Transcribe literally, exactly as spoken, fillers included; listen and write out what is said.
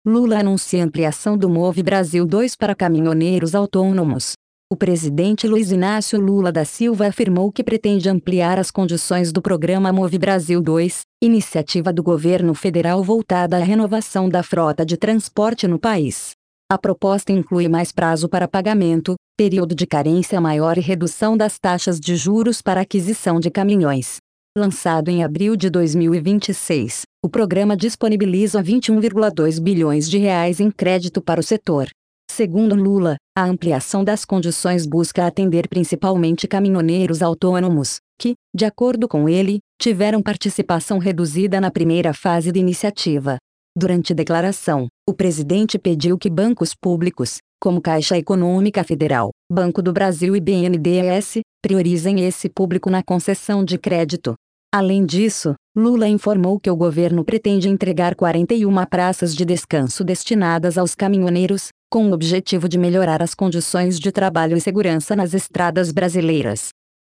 Lula anuncia ampliação do Move Brasil dois para caminhoneiros autônomos. O presidente Luiz Inácio Lula da Silva afirmou que pretende ampliar as condições do programa Move Brasil dois, iniciativa do governo federal voltada à renovação da frota de transporte no país. A proposta inclui mais prazo para pagamento, período de carência maior e redução das taxas de juros para aquisição de caminhões. Lançado em abril de dois mil e vinte e seis, o programa disponibiliza vinte e um vírgula dois bilhões de reais em crédito para o setor. Segundo Lula, a ampliação das condições busca atender principalmente caminhoneiros autônomos, que, de acordo com ele, tiveram participação reduzida na primeira fase da iniciativa. Durante declaração, o presidente pediu que bancos públicos, como Caixa Econômica Federal, Banco do Brasil e B N D E S, priorizem esse público na concessão de crédito. Além disso, Lula informou que o governo pretende entregar quarenta e uma praças de descanso destinadas aos caminhoneiros, com o objetivo de melhorar as condições de trabalho e segurança nas estradas brasileiras.